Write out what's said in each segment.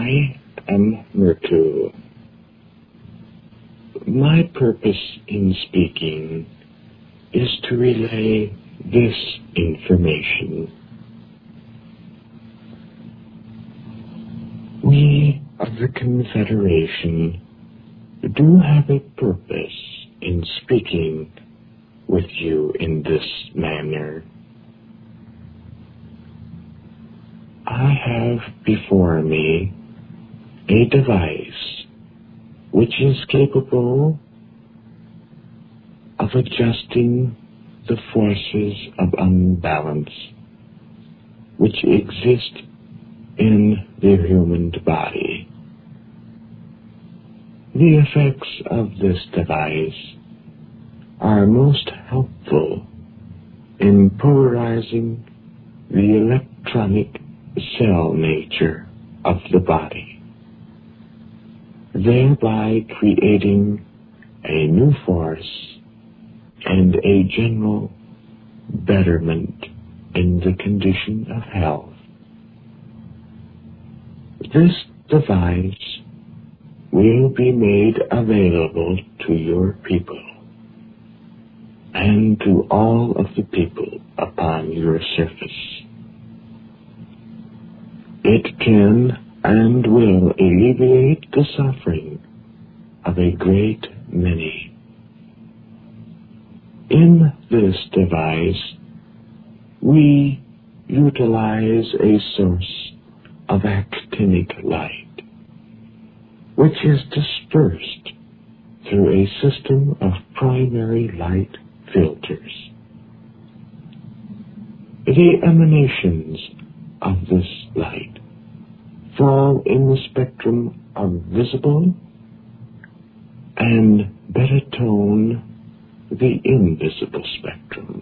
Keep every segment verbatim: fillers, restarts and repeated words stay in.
I am Myrtle. My purpose in speaking is to relay this information. We of the Confederation do have a purpose in speaking with you in this manner. I have before me a device which is capable of adjusting the forces of unbalance which exist in the human body. The effects of this device are most helpful in polarizing the electronic cell nature of the body, thereby creating a new force and a general betterment in the condition of health. This device will be made available to your people and to all of the people upon your surface. It can and will alleviate the suffering of a great many. In this device, we utilize a source of actinic light, which is dispersed through a system of primary light filters. The emanations of this light fall in the spectrum of visible and beta tone the invisible spectrum.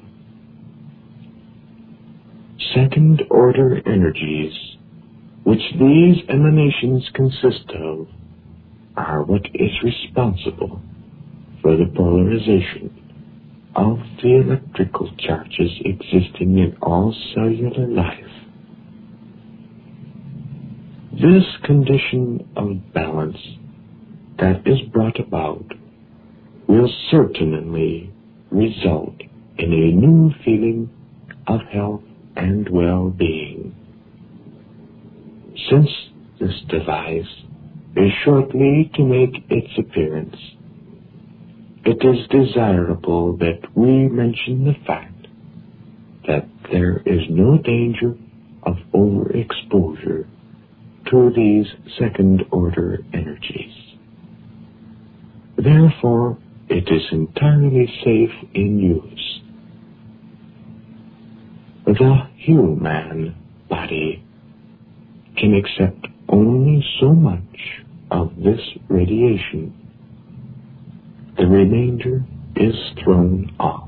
Second order energies, which these emanations consist of, are what is responsible for the polarization of the electrical charges existing in all cellular life. This condition of balance that is brought about will certainly result in a new feeling of health and well-being. Since this device is shortly to make its appearance, it is desirable that we mention the fact that there is no danger of overexposure to these second-order energies. Therefore, it is entirely safe in use. The human body can accept only so much of this radiation. The remainder is thrown off.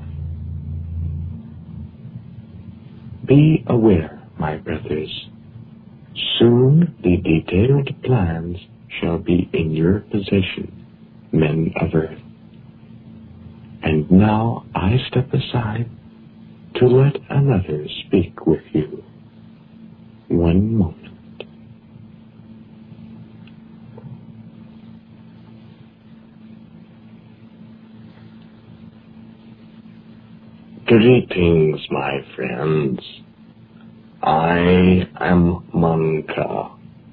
Be aware, my brothers, soon the detailed plans shall be in your possession, men of earth. And now I step aside to let another speak with you. One moment. Greetings, my friends. I am Manka.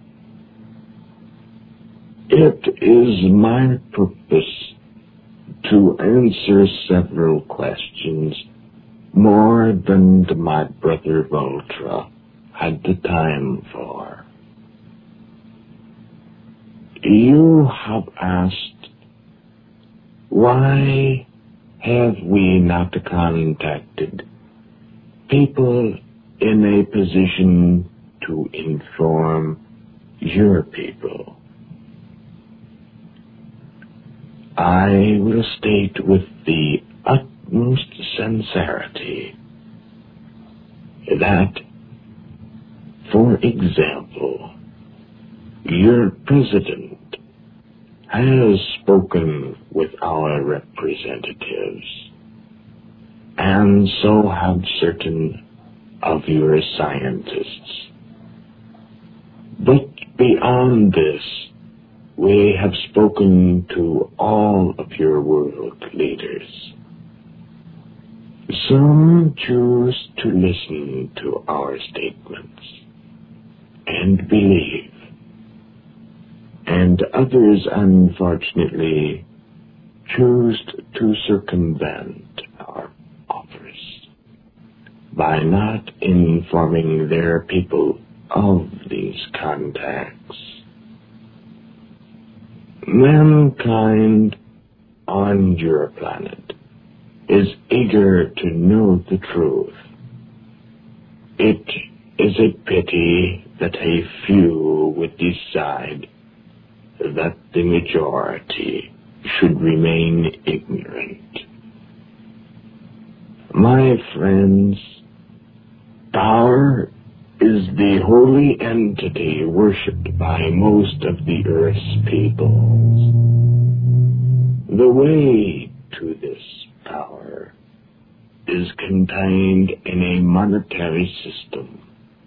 It is my purpose to answer several questions more than my brother Voltra had the time for. You have asked, why have we not contacted people in a position to inform your people? I will state with the utmost sincerity that, for example, your president has spoken with our representatives, and so have certain of your scientists. But beyond this, we have spoken to all of your world leaders. Some choose to listen to our statements and believe, and others, unfortunately, choose to circumvent our offers by not informing their people of these contacts. Mankind on your planet is eager to know the truth. It is a pity that a few would decide that the majority should remain ignorant. My friends, power is the holy entity worshipped by most of the Earth's peoples. The way to this power is contained in a monetary system.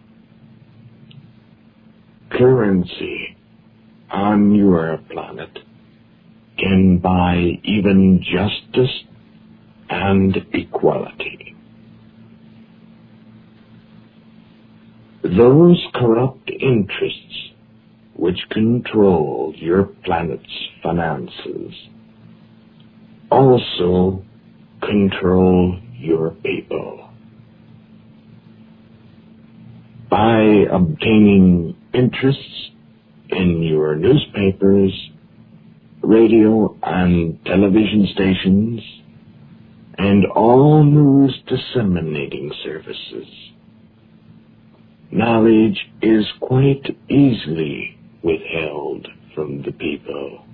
Currency on your planet can buy even justice and equality. Those corrupt interests which control your planet's finances also control your people. By obtaining interests in your newspapers, radio and television stations, and all news disseminating services, knowledge is quite easily withheld from the people.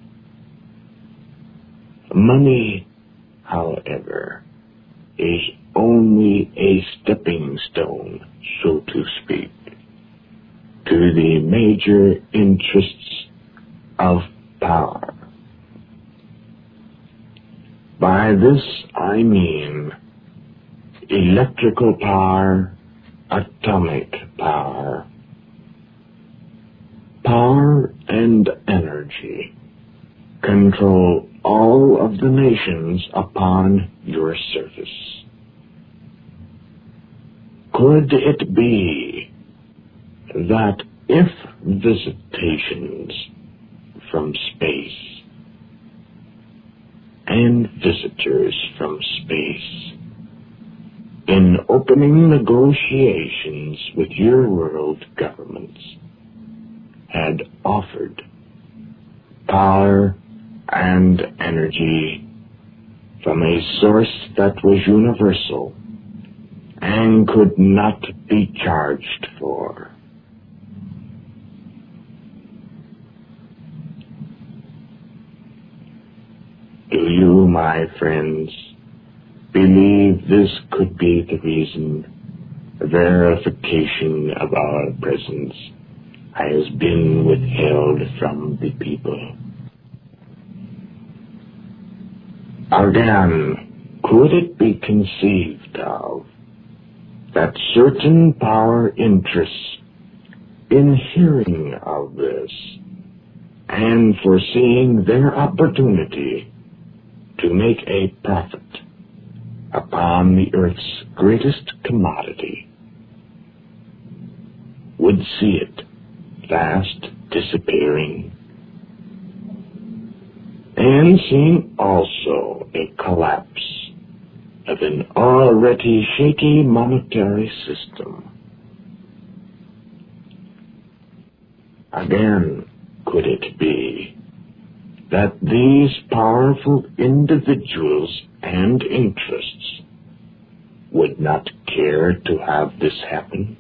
Money, however, is only a stepping stone, so to speak, to the major interests of power. By this I mean electrical power, atomic power, power and energy control all of the nations upon your surface. Could it be that if visitations from space and visitors from space, in opening negotiations with your world governments, had offered power and energy from a source that was universal and could not be charged for? Do you, my friends, believe this could be the reason verification of our presence has been withheld from the people? Again, could it be conceived of that certain power interests, in hearing of this and foreseeing their opportunity to make a profit upon the earth's greatest commodity, would see it fast disappearing, and seeing also a collapse of an already shaky monetary system? Again, could it be that these powerful individuals and interests would not care to have this happen?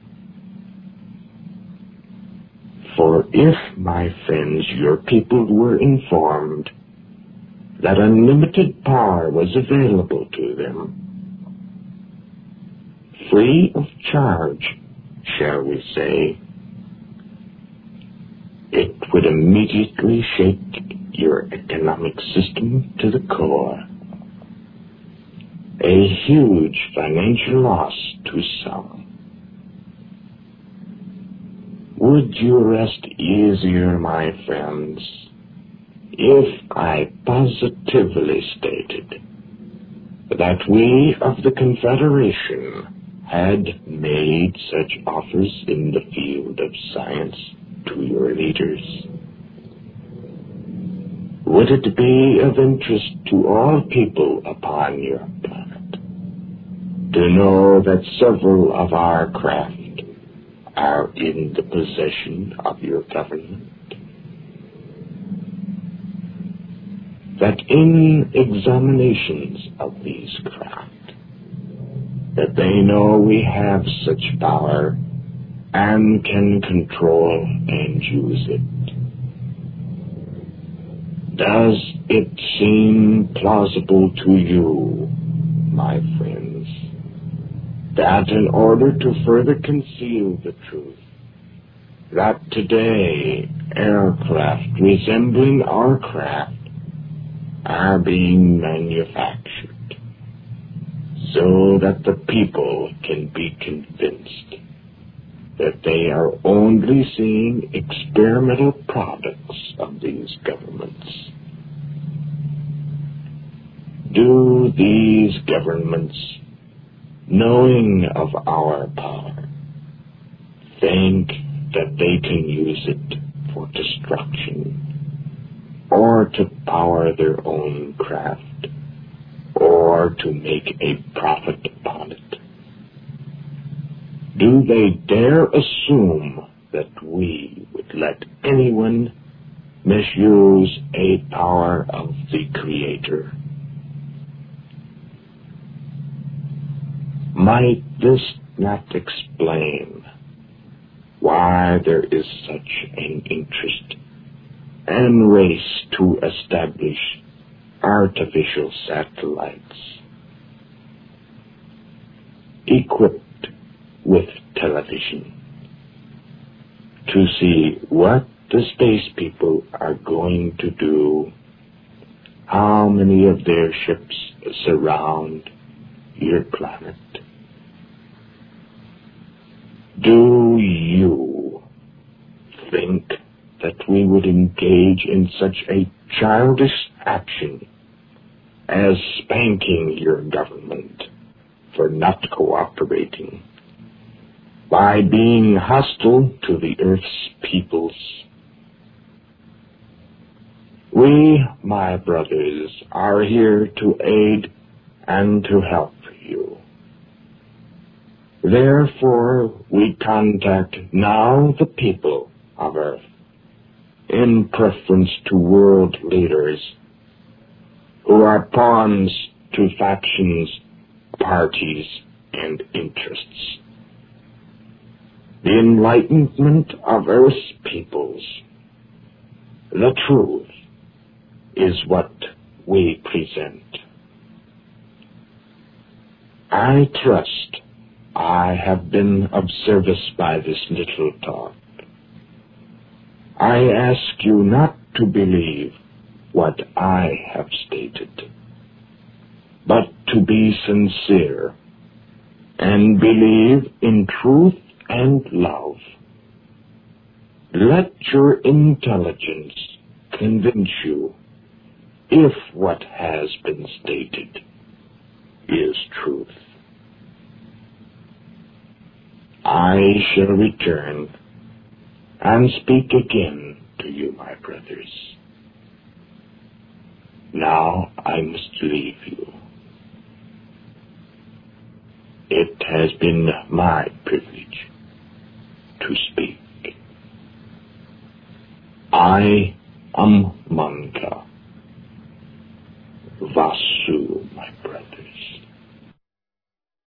For if, my friends, your people were informed that unlimited power was available to them, free of charge, shall we say, it would immediately shake your economic system to the core. A huge financial loss to some. Would you rest easier, my friends, if I positively stated that we of the Confederation had made such offers in the field of science to your leaders? Would it be of interest to all people upon your planet to know that several of our craft are in the possession of your government? That in examinations of these craft, that they know we have such power and can control and use it? Does it seem plausible to you, my friends, that in order to further conceal the truth, that today aircraft resembling our craft are being manufactured so that the people can be convinced that they are only seeing experimental products of these governments? Do these governments, knowing of our power, think that they can use it for destruction, or to power their own craft, or to make a profit upon it? Do they dare assume that we would let anyone misuse a power of the Creator? Might this not explain why there is such an interest and race to establish artificial satellites equipped with television to see what the space people are going to do, how many of their ships surround your planet? Do you think that we would engage in such a childish action as spanking your government for not cooperating by being hostile to the Earth's peoples? We, my brothers, are here to aid and to help you. Therefore, we contact now the people of Earth in preference to world leaders who are pawns to factions, parties, and interests. The enlightenment of Earth's peoples, the truth, is what we present. I trust I have been of service by this little talk. I ask you not to believe what I have stated, but to be sincere and believe in truth and love. Let your intelligence convince you if what has been stated is truth. I shall return and speak again to you, my brothers. Now I must leave you. It has been my privilege to speak. I am Manka Vasu, my